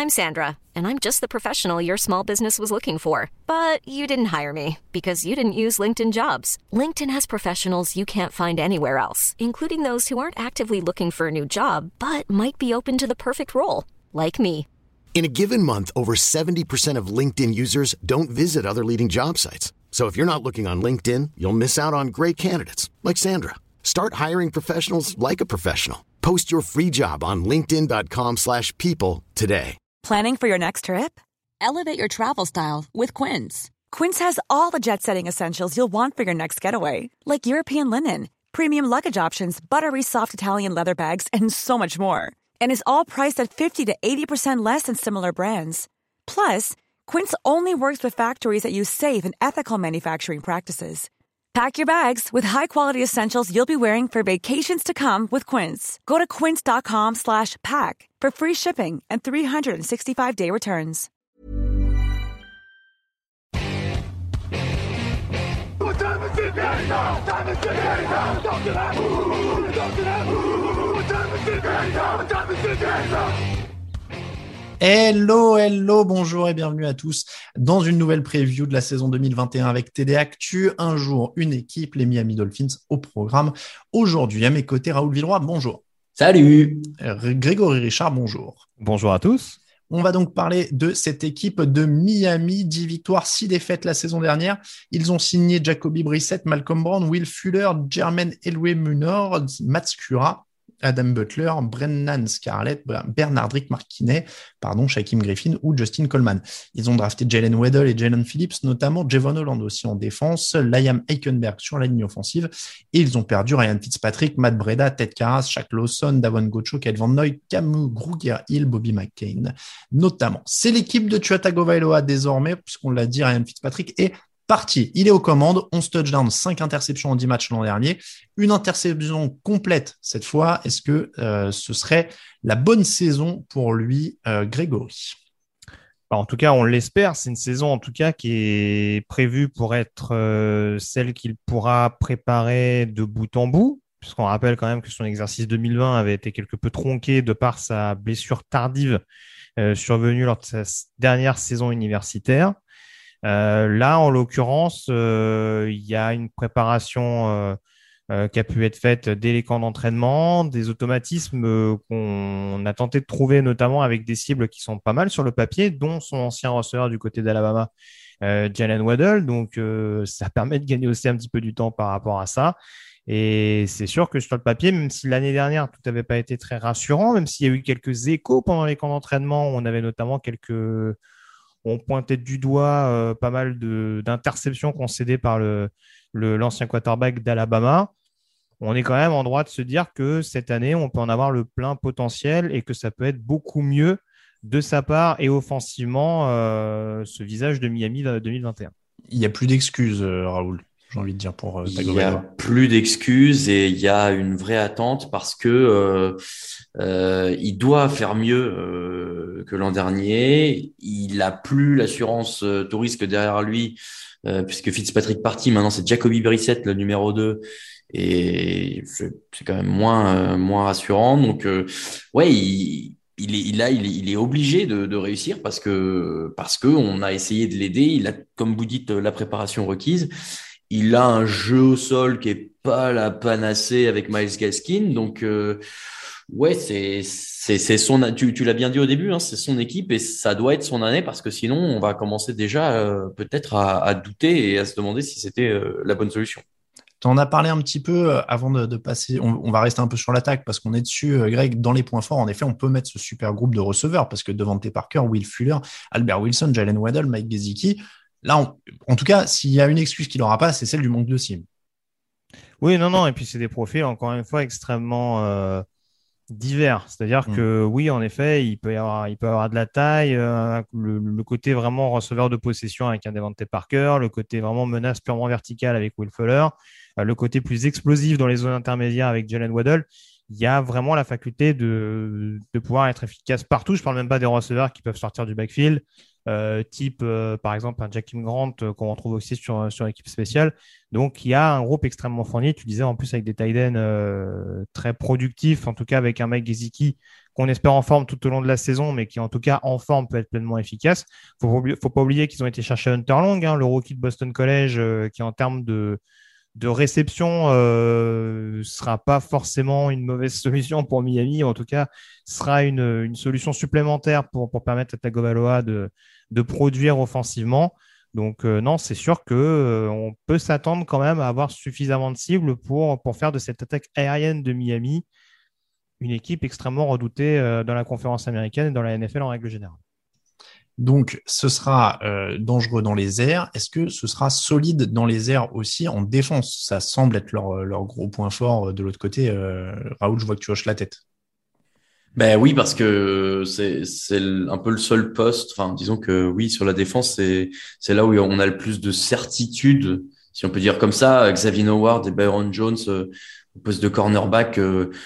I'm Sandra, and I'm just the professional your small business was looking for. But you didn't hire me because you didn't use LinkedIn Jobs. LinkedIn has professionals you can't find anywhere else, including those who aren't actively looking for a new job, but might be open to the perfect role, like me. In a given month, over 70% of LinkedIn users don't visit other leading job sites. So if you're not looking on LinkedIn, you'll miss out on great candidates like Sandra. Start hiring professionals like a professional. Post your free job on linkedin.com/people today. Planning for your next trip? Elevate your travel style with Quince. Quince has all the jet-setting essentials you'll want for your next getaway, like European linen, premium luggage options, buttery soft Italian leather bags, and so much more. And is all priced at 50 to 80% less than similar brands. Plus, Quince only works with factories that use safe and ethical manufacturing practices. Pack your bags with high-quality essentials you'll be wearing for vacations to come with Quince. Go to quince.com/pack for free shipping and 365-day returns. Hello, bonjour et bienvenue à tous dans une nouvelle preview de la saison 2021 avec TD Actu. Un jour, une équipe, les Miami Dolphins au programme. Aujourd'hui, à mes côtés, Raoul Villeroy, bonjour. Salut. Grégory Richard, bonjour. Bonjour à tous. On va donc parler de cette équipe de Miami, 10 victoires, 6 défaites la saison dernière. Ils ont signé Jacoby Brissett, Malcolm Brown, Will Fuller, Jermaine Eloué-Munor, Matt Skura, Adam Butler, Brennan Scarlett, Bernardrick Martinet, Shaquem Griffin ou Justin Coleman. Ils ont drafté Jalen Waddle et Jalen Phillips, notamment Javon Holland aussi en défense, Liam Eichenberg sur la ligne offensive, et ils ont perdu Ryan Fitzpatrick, Matt Breida, Ted Karras, Shaq Lawson, Davon Gocho, Kyle Van Noy, Camus Grugier-Hill, Bobby McCain, notamment. C'est l'équipe de Tua Tagovailoa désormais, puisqu'on l'a dit, Ryan Fitzpatrick est parti. Il est aux commandes, 11 touchdowns, 5 interceptions en 10 matchs l'an dernier. Une interception complète cette fois. Est-ce que ce serait la bonne saison pour lui, Grégory ? En tout cas, on l'espère. C'est une saison en tout cas qui est prévue pour être celle qu'il pourra préparer de bout en bout, puisqu'on rappelle quand même que son exercice 2020 avait été quelque peu tronqué de par sa blessure tardive survenue lors de sa dernière saison universitaire. Là, en l'occurrence, il y a une préparation qui a pu être faite dès les camps d'entraînement, des automatismes qu'on a tenté de trouver notamment avec des cibles qui sont pas mal sur le papier, dont son ancien receveur du côté d'Alabama, Jalen Waddle. Donc, ça permet de gagner aussi un petit peu du temps par rapport à ça. Et c'est sûr que sur le papier, même si l'année dernière, tout n'avait pas été très rassurant, même s'il y a eu quelques échos pendant les camps d'entraînement, on avait notamment on pointait du doigt pas mal d'interceptions concédées par l'ancien quarterback d'Alabama. On est quand même en droit de se dire que cette année, on peut en avoir le plein potentiel et que ça peut être beaucoup mieux de sa part et offensivement ce visage de Miami 2021. Il n'y a plus d'excuses, Raoul, j'ai envie de dire, pour Tagovailoa. Il n'y a plus d'excuses et il y a une vraie attente parce que il doit faire mieux que l'an dernier. Il a plus l'assurance tout risque derrière lui puisque Fitzpatrick parti. Maintenant, c'est Jacoby Brissett, le numéro 2. Et c'est quand même moins rassurant. Donc, ouais, il est obligé de réussir parce que on a essayé de l'aider. Il a, comme vous dites, la préparation requise. Il a un jeu au sol qui est pas la panacée avec Myles Gaskin. Donc, ouais, c'est tu l'as bien dit au début, hein, c'est son équipe et ça doit être son année parce que sinon, on va commencer déjà peut-être à douter et à se demander si c'était la bonne solution. Tu en as parlé un petit peu avant de passer. On va rester un peu sur l'attaque parce qu'on est dessus, Greg. Dans les points forts, en effet, on peut mettre ce super groupe de receveurs parce que Devontae Parker, Will Fuller, Albert Wilson, Jalen Waddle, Mike Gesicki. Là, en tout cas, s'il y a une excuse qu'il n'aura pas, c'est celle du manque de cible. Oui, non. Et puis, c'est des profils, encore une fois, extrêmement divers. C'est-à-dire que, oui, en effet, il peut y avoir de la taille, le côté vraiment receveur de possession avec un Devontae Parker, le côté vraiment menace purement verticale avec Will Fuller, le côté plus explosif dans les zones intermédiaires avec Jalen Waddle. il y a vraiment la faculté de pouvoir être efficace partout. Je parle même pas des receveurs qui peuvent sortir du backfield, type par exemple un Jakeem Grant qu'on retrouve aussi sur l'équipe spéciale. Donc il y a un groupe extrêmement fourni. Tu disais en plus avec des tight ends très productifs, en tout cas avec un Mike Gesicki qu'on espère en forme tout au long de la saison, mais qui en tout cas en forme peut être pleinement efficace. Faut pas oublier qu'ils ont été chercher Hunter Long, le rookie de Boston College, qui en termes de réception sera pas forcément une mauvaise solution pour Miami. En tout cas, sera une solution supplémentaire pour permettre à Tagovailoa de produire offensivement. Donc non, c'est sûr que on peut s'attendre quand même à avoir suffisamment de cibles pour faire de cette attaque aérienne de Miami une équipe extrêmement redoutée dans la conférence américaine et dans la NFL en règle générale. Donc, ce sera dangereux dans les airs. Est-ce que ce sera solide dans les airs aussi en défense? Ça semble être leur gros point fort de l'autre côté. Raoul, je vois que tu hoches la tête. Ben oui, parce que c'est un peu le seul poste. Enfin, disons que oui, sur la défense, c'est là où on a le plus de certitude, si on peut dire comme ça. Xavier Howard et Byron Jones au poste de cornerback.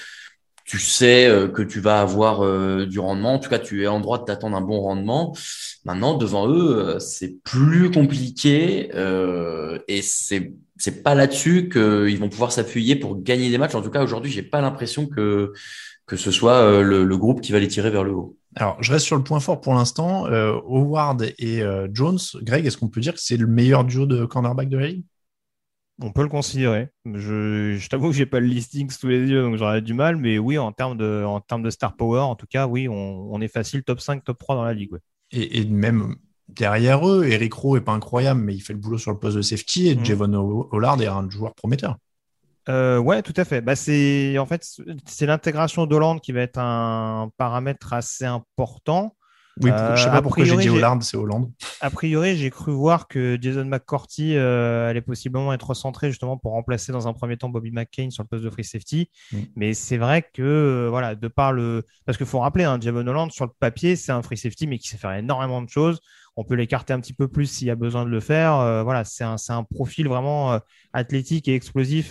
Tu sais que tu vas avoir du rendement. En tout cas, tu es en droit de t'attendre un bon rendement. Maintenant, devant eux, c'est plus compliqué et c'est pas là-dessus qu'ils vont pouvoir s'appuyer pour gagner des matchs. En tout cas, aujourd'hui, j'ai pas l'impression que ce soit le groupe qui va les tirer vers le haut. Alors, je reste sur le point fort pour l'instant. Howard et Jones. Greg, est-ce qu'on peut dire que c'est le meilleur duo de cornerback de la ligue? On peut le considérer. Je t'avoue que j'ai pas le listing sous les yeux, donc j'aurais du mal. Mais oui, en termes de star power, en tout cas, oui, on est facile top 5, top 3 dans la ligue. Ouais. Et même derrière eux, Eric Rowe est pas incroyable, mais il fait le boulot sur le poste de safety. Et Javon Holland est un joueur prometteur. Ouais, tout à fait. Bah, c'est l'intégration d'Holland qui va être un paramètre assez important. Oui, je sais pas pourquoi j'ai dit Holland, c'est Hollande. A priori, j'ai cru voir que Jason McCourty allait possiblement être recentré justement pour remplacer dans un premier temps Bobby McCain sur le poste de free safety. Mais c'est vrai que voilà, de par parce qu'il faut rappeler, Javon Holland sur le papier, c'est un free safety mais qui sait faire énormément de choses. On peut l'écarter un petit peu plus s'il y a besoin de le faire. Voilà, c'est un profil vraiment athlétique et explosif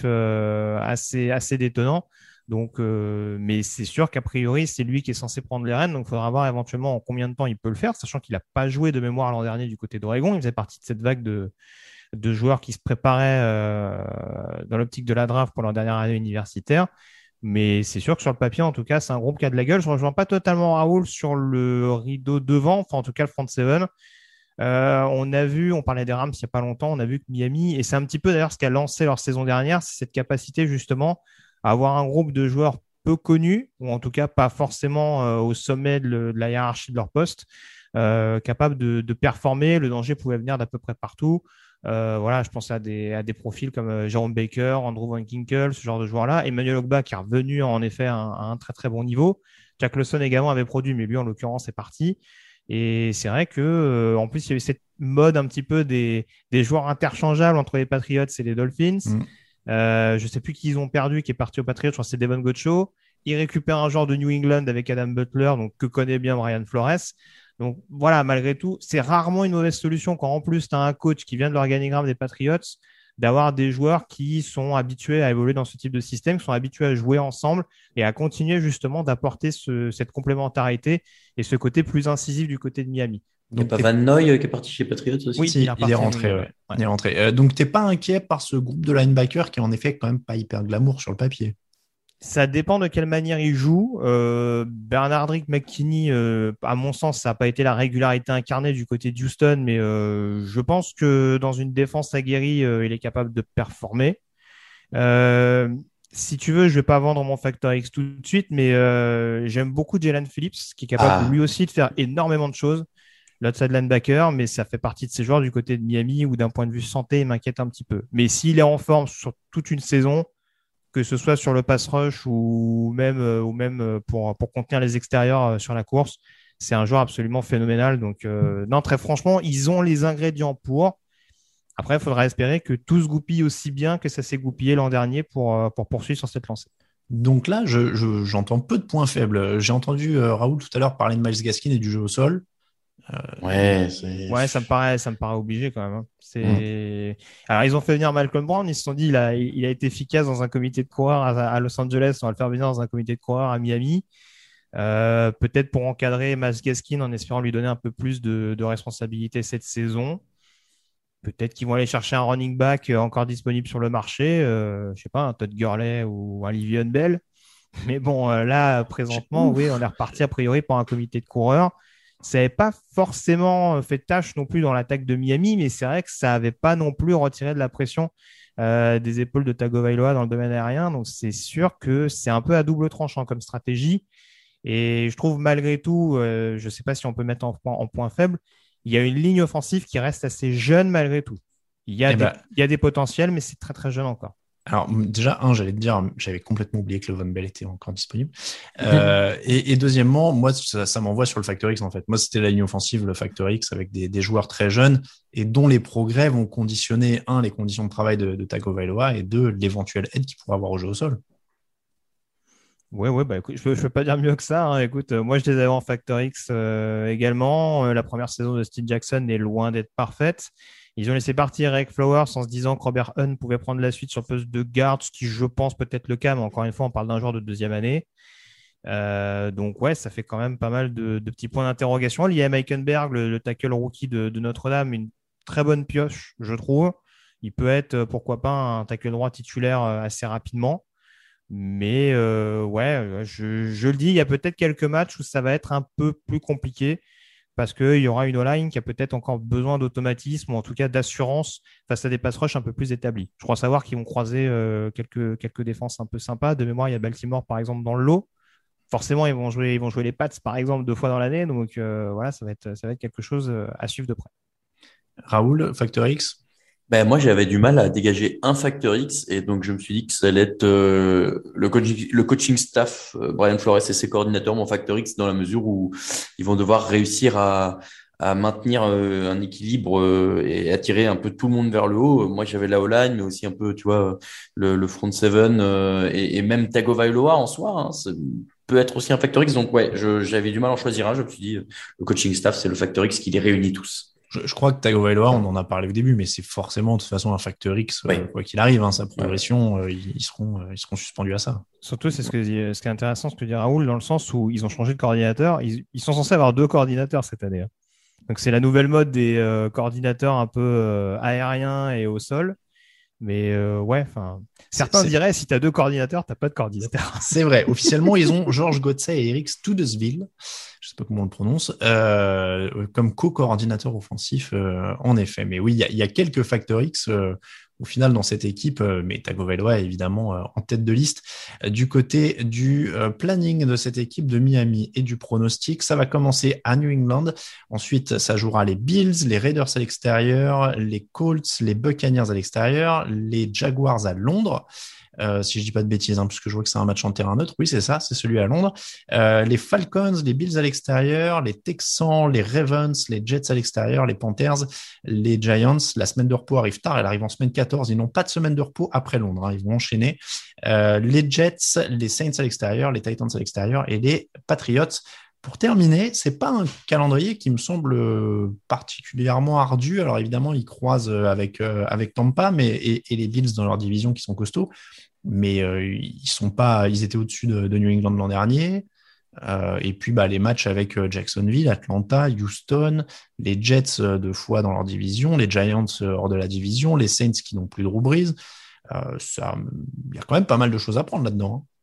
assez détonnant. Donc, mais c'est sûr qu'a priori, c'est lui qui est censé prendre les rênes. Donc, il faudra voir éventuellement en combien de temps il peut le faire, sachant qu'il n'a pas joué de mémoire l'an dernier du côté d'Oregon. Il faisait partie de cette vague de joueurs qui se préparaient dans l'optique de la draft pour leur dernière année universitaire. Mais c'est sûr que sur le papier, en tout cas, c'est un groupe qui a de la gueule. Je ne rejoins pas totalement Raoul sur le rideau devant, enfin en tout cas le front seven. On parlait des Rams il n'y a pas longtemps, on a vu que Miami, et c'est un petit peu d'ailleurs ce qui a lancé leur saison dernière, c'est cette capacité justement à avoir un groupe de joueurs peu connus, ou en tout cas pas forcément au sommet de la hiérarchie de leur poste, capables de performer. Le danger pouvait venir d'à peu près partout. Voilà, je pense à des profils comme Jerome Baker, Andrew Van Ginkel, ce genre de joueurs-là. Emmanuel Ogba qui est revenu en effet à un très très bon niveau. Jack Lawson également avait produit, mais lui en l'occurrence est parti. Et c'est vrai que en plus il y a eu cette mode un petit peu des joueurs interchangeables entre les Patriots et les Dolphins. Je sais plus qui ils ont perdu, qui est parti aux Patriots. Je crois que c'est Devon Gottschall. Ils récupèrent un joueur de New England avec Adam Butler, donc que connaît bien Brian Flores. Donc voilà, malgré tout, c'est rarement une mauvaise solution quand en plus tu as un coach qui vient de l'organigramme des Patriots, d'avoir des joueurs qui sont habitués à évoluer dans ce type de système, qui sont habitués à jouer ensemble et à continuer justement d'apporter cette complémentarité et ce côté plus incisif du côté de Miami. Il n'y a pas Van Noy qui est parti chez Patriots aussi? Oui, il est rentré. Ouais. Il est rentré. Donc, tu n'es pas inquiet par ce groupe de linebackers qui est en effet quand même pas hyper glamour sur le papier? Ça dépend de quelle manière il joue. Bernardrick McKinney, à mon sens, ça n'a pas été la régularité incarnée du côté d'Houston, mais je pense que dans une défense aguerrie, il est capable de performer. Si tu veux, je vais pas vendre mon facteur X tout de suite, mais j'aime beaucoup Jalen Phillips, qui est capable lui aussi de faire énormément de choses. L'outside linebacker, mais ça fait partie de ces joueurs du côté de Miami où d'un point de vue santé, il m'inquiète un petit peu. Mais s'il est en forme sur toute une saison, que ce soit sur le pass rush ou même pour contenir les extérieurs sur la course, c'est un joueur absolument phénoménal. Donc non, très franchement, ils ont les ingrédients pour. Après, il faudra espérer que tout se goupille aussi bien que ça s'est goupillé l'an dernier pour poursuivre sur cette lancée. Donc là, j'entends peu de points faibles. J'ai entendu Raoul tout à l'heure parler de Myles Gaskin et du jeu au sol. Ouais, Ouais, ça me paraît obligé quand même. Alors, ils ont fait venir Malcolm Brown. Ils se sont dit, il a été efficace dans un comité de coureurs à Los Angeles. On va le faire venir dans un comité de coureurs à Miami. Peut-être pour encadrer Miles Gaskin en espérant lui donner un peu plus de responsabilité cette saison. Peut-être qu'ils vont aller chercher un running back encore disponible sur le marché. Je sais pas, un Todd Gurley ou un Le'Veon Bell. Mais bon, là, présentement, oui, on est reparti a priori pour un comité de coureurs. Ça n'avait pas forcément fait tâche non plus dans l'attaque de Miami, mais c'est vrai que ça n'avait pas non plus retiré de la pression des épaules de Tagovailoa dans le domaine aérien. Donc, c'est sûr que c'est un peu à double tranchant comme stratégie. Et je trouve malgré tout, je ne sais pas si on peut mettre en point faible, il y a une ligne offensive qui reste assez jeune malgré tout. Il y a des potentiels, mais c'est très, très jeune encore. Alors, déjà, j'allais te dire, j'avais complètement oublié que Le'Veon Bell était encore disponible. Et deuxièmement, moi, ça m'envoie sur le Factor X, en fait. Moi, c'était la ligne offensive, le Factor X, avec des joueurs très jeunes et dont les progrès vont conditionner, les conditions de travail de Tagovailoa et l'éventuelle aide qu'il pourra avoir au jeu au sol. Ouais, bah écoute, je peux pas dire mieux que ça, hein. Écoute, moi je les avais en Factor X également. La première saison de Steve Jackson est loin d'être parfaite. Ils ont laissé partir Eric Flowers en se disant que Robert Hunt pouvait prendre la suite sur le poste de garde, ce qui je pense peut être le cas, mais encore une fois, on parle d'un joueur de deuxième année. Donc ouais, ça fait quand même pas mal de petits points d'interrogation. Liam Eikenberg, le tackle rookie de Notre-Dame, une très bonne pioche, je trouve. Il peut être, pourquoi pas, un tackle droit titulaire assez rapidement. Mais ouais, je le dis, il y a peut-être quelques matchs où ça va être un peu plus compliqué parce qu'il y aura une O-line qui a peut-être encore besoin d'automatisme ou en tout cas d'assurance face à des pass rush un peu plus établis. Je crois savoir qu'ils vont croiser quelques défenses un peu sympas. De mémoire, il y a Baltimore par exemple dans le lot. Forcément, ils vont jouer les Pats par exemple 2 fois dans l'année. Donc voilà, ça va être quelque chose à suivre de près. Raoul, Factor X? Ben, moi, j'avais du mal à dégager un facteur X et donc je me suis dit que ça allait être le coaching staff, Brian Flores et ses coordinateurs, mon facteur X, dans la mesure où ils vont devoir réussir à maintenir un équilibre et attirer un peu tout le monde vers le haut. Moi, j'avais la O-line, mais aussi un peu, tu vois, le front seven et même Tagovailoa en soi, hein, peut être aussi un facteur X. Donc ouais, j'avais du mal à en choisir un. Je me suis dit, le coaching staff, c'est le facteur X qui les réunit tous. Je crois que Tagovailoa, on en a parlé au début, mais c'est forcément de toute façon un Factor X, quoi qu'il arrive, sa progression, ils seront suspendus à ça. Surtout, ce qui est intéressant, ce que dit Raoul, dans le sens où ils ont changé de coordinateur. Ils sont censés avoir 2 coordinateurs cette année, hein. Donc, c'est la nouvelle mode des coordinateurs un peu aériens et au sol. Mais ouais, enfin, certains diraient si tu as 2 coordinateurs, tu n'as pas de coordinateur. C'est vrai. Officiellement, ils ont Georges Gotze et Eric Studesville, je sais pas comment on le prononce, comme co-coordinateur offensif, en effet. Mais oui, il y a quelques Factor X au final dans cette équipe, mais Tagovailoa est évidemment en tête de liste. Du côté du planning de cette équipe de Miami et du pronostic, ça va commencer à New England. Ensuite, ça jouera les Bills, les Raiders à l'extérieur, les Colts, les Buccaneers à l'extérieur, les Jaguars à Londres. Si je dis pas de bêtises, puisque je vois que c'est un match en terrain neutre. Oui, c'est ça, c'est celui à Londres. Les Falcons, les Bills à l'extérieur, les Texans, les Ravens, les Jets à l'extérieur, les Panthers, les Giants. La semaine de repos arrive tard, elle arrive en semaine 14. Ils n'ont pas de semaine de repos après Londres, ils vont enchaîner. Les Jets, les Saints à l'extérieur, les Titans à l'extérieur et les Patriots. Pour terminer, c'est pas un calendrier qui me semble particulièrement ardu. Alors évidemment, ils croisent avec Tampa, et les Bills dans leur division qui sont costauds, mais ils étaient au-dessus de New England l'an dernier. Et puis les matchs avec Jacksonville, Atlanta, Houston, les Jets 2 fois dans leur division, les Giants hors de la division, les Saints qui n'ont plus de Drew Brees. Il y a quand même pas mal de choses à prendre là-dedans, hein.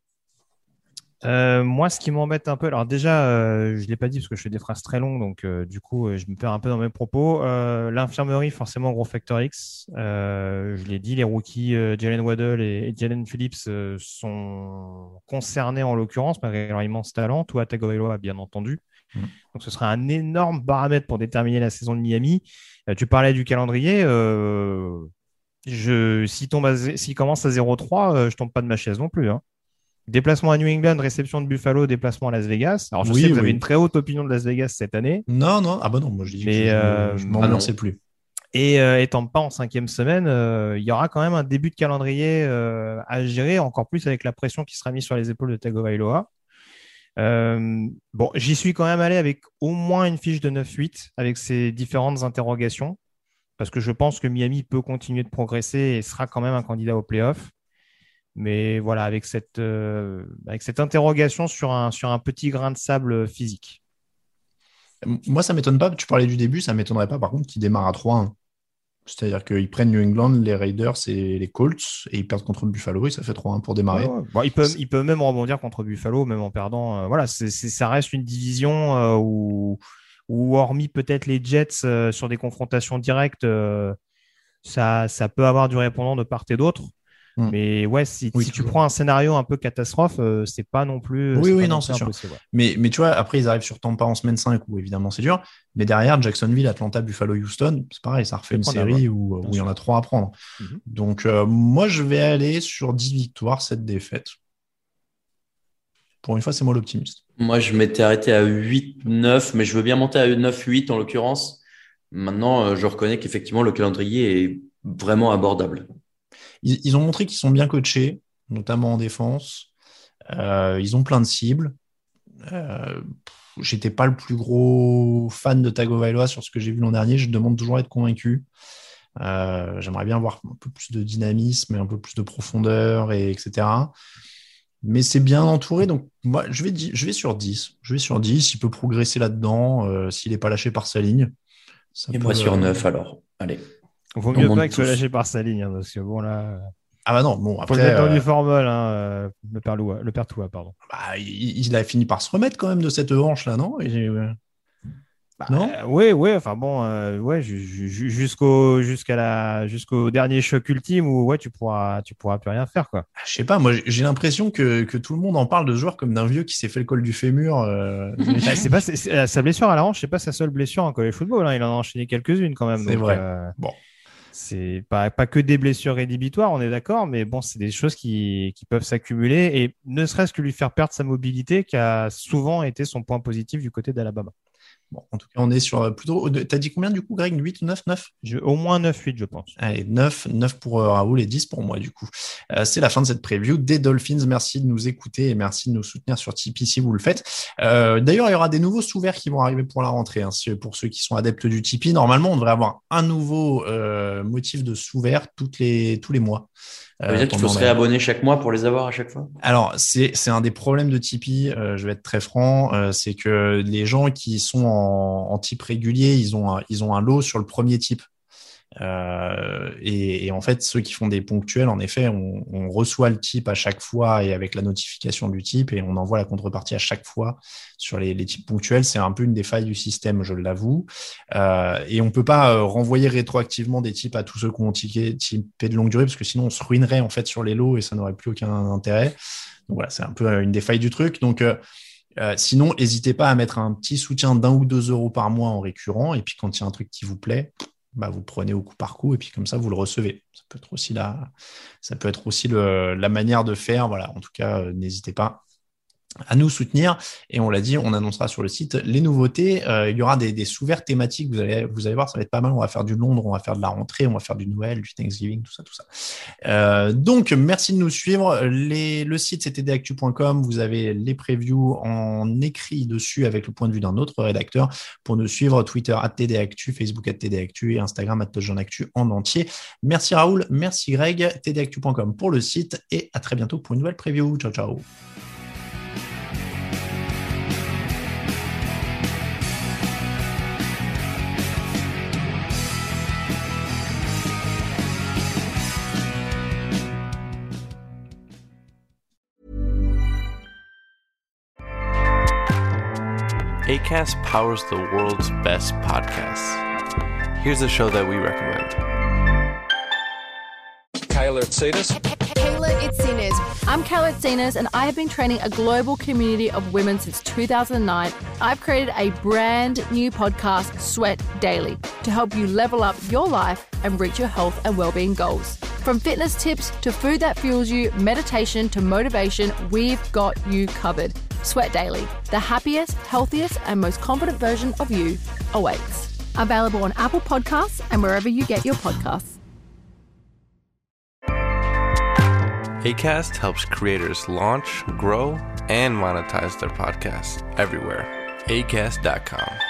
Moi, ce qui m'embête un peu, alors déjà, je l'ai pas dit parce que je fais des phrases très longues, donc du coup, je me perds un peu dans mes propos. L'infirmerie, forcément, gros Factor X. Je l'ai dit, les rookies Jalen Waddle et Jalen Phillips sont concernés en l'occurrence, malgré leur immense talent. Tua Tagovailoa, bien entendu. Donc, ce sera un énorme paramètre pour déterminer la saison de Miami. Tu parlais du calendrier. S'il commence à 0-3, je tombe pas de ma chaise non plus, hein. Déplacement à New England, réception de Buffalo, déplacement à Las Vegas. Alors, je sais que vous avez une très haute opinion de Las Vegas cette année. Non. Ah bah non, moi je dis que je m'en lançais plus. Et étant pas en 5e semaine, il y aura quand même un début de calendrier à gérer, encore plus avec la pression qui sera mise sur les épaules de Tagovailoa. Bon, j'y suis quand même allé avec au moins une fiche de 9-8 avec ces différentes interrogations parce que je pense que Miami peut continuer de progresser et sera quand même un candidat au playoff. Mais voilà, avec cette interrogation sur un petit grain de sable physique. Moi, ça m'étonne pas. Tu parlais du début, ça m'étonnerait pas par contre qu'ils démarrent à 3-1. C'est-à-dire qu'ils prennent New England, les Raiders et les Colts et ils perdent contre Buffalo et ça fait 3-1 pour démarrer. Ouais. Bon, ils peuvent même rebondir contre Buffalo, même en perdant. Voilà, ça reste une division où hormis peut-être les Jets sur des confrontations directes, ça peut avoir du répondant de part et d'autre. Mais ouais, si tu prends un scénario un peu catastrophe, c'est pas non plus. Non, c'est sûr. Ouais. Mais tu vois, après, ils arrivent sur Tampa en semaine 5 où évidemment c'est dur. Mais derrière, Jacksonville, Atlanta, Buffalo, Houston, c'est pareil, ça refait une série où il y en a 3 à prendre. Mm-hmm. Donc, moi, je vais aller sur 10 victoires, 7 défaites. Pour une fois, c'est moi l'optimiste. Moi, je m'étais arrêté à 8-9, mais je veux bien monter à 9-8 en l'occurrence. Maintenant, je reconnais qu'effectivement, le calendrier est vraiment abordable. Ils ont montré qu'ils sont bien coachés, notamment en défense. Ils ont plein de cibles. J'étais pas le plus gros fan de Tagovailoa sur ce que j'ai vu l'an dernier. Je demande toujours à être convaincu. J'aimerais bien voir un peu plus de dynamisme et un peu plus de profondeur, etc. Mais c'est bien entouré. Donc, moi, je vais sur 10. Je vais sur 10. Il peut progresser là-dedans s'il n'est pas lâché par sa ligne. Moi sur 9, alors. Allez. Vaut mieux pas qu'il soit lâché par sa ligne, parce que bon là. Ah bah non, bon après. Faut le mettre dans du formol, le père Toua, pardon. Bah, il a fini par se remettre quand même de cette hanche là, non non. Oui, enfin bon, jusqu'au dernier choc ultime où tu pourras plus rien faire quoi. Je sais pas, moi j'ai l'impression que tout le monde en parle de ce joueur comme d'un vieux qui s'est fait le col du fémur. C'est sa blessure à la hanche, c'est pas sa seule blessure en college football, hein. Il en a enchaîné quelques-unes quand même. C'est vrai. Bon. C'est pas que des blessures rédhibitoires, on est d'accord, mais bon, c'est des choses qui peuvent s'accumuler et ne serait-ce que lui faire perdre sa mobilité qui a souvent été son point positif du côté d'Alabama. Bon, en tout cas, on est sur plutôt. T'as dit combien du coup, Greg? 8 ou 9? Au moins 9-8, je pense. Allez, 9 pour Raoul et 10 pour moi, du coup. C'est la fin de cette preview des Dolphins. Merci de nous écouter et merci de nous soutenir sur Tipeee si vous le faites. D'ailleurs, il y aura des nouveaux sous-verts qui vont arriver pour la rentrée. Hein. Pour ceux qui sont adeptes du Tipeee, normalement, on devrait avoir un nouveau motif de sous-vert tous les mois. Ça veut dire qu'il faut se réabonner chaque mois pour les avoir à chaque fois? Alors, c'est un des problèmes de Tipeee, je vais être très franc, c'est que les gens qui sont en type régulier, ils ont un lot sur le premier type. Et en fait, ceux qui font des ponctuels, en effet, on reçoit le type à chaque fois et avec la notification du type et on envoie la contrepartie à chaque fois sur les types ponctuels. C'est un peu une des failles du système, je l'avoue. Et on peut pas renvoyer rétroactivement des types à tous ceux qui ont typé de longue durée parce que sinon on se ruinerait en fait sur les lots et ça n'aurait plus aucun intérêt. Donc voilà, c'est un peu une des failles du truc. Donc sinon, n'hésitez pas à mettre un petit soutien d'1 ou 2 euros par mois en récurrent et puis quand il y a un truc qui vous plaît, vous prenez au coup par coup et puis comme ça vous le recevez. Ça peut être aussi la manière de faire. Voilà, en tout cas, n'hésitez pas à nous soutenir et on l'a dit, on annoncera sur le site les nouveautés. Il y aura des sous-verts thématiques. Vous allez voir, ça va être pas mal. On va faire du Londres, on va faire de la rentrée, on va faire du Noël, du Thanksgiving, tout ça. Donc merci de nous suivre. Le site c'est tdactu.com. Vous avez les previews en écrit dessus avec le point de vue d'un autre rédacteur. Pour nous suivre, Twitter @tdactu, Facebook @tdactu et Instagram @touchdownactu en entier. Merci Raoul, merci Greg. tdactu.com pour le site et à très bientôt pour une nouvelle preview. Ciao ciao. Acast powers the world's best podcasts. Here's a show that we recommend. Kayla Tsinas. Kayla Tsinas. I'm Kayla Tsinas, and I have been training a global community of women since 2009. I've created a brand new podcast, Sweat Daily, to help you level up your life and reach your health and well-being goals. From fitness tips to food that fuels you, meditation to motivation, we've got you covered. Sweat Daily, the happiest, healthiest, and most confident version of you awaits. Available on Apple Podcasts and wherever you get your podcasts. Acast helps creators launch, grow, and monetize their podcasts everywhere. Acast.com.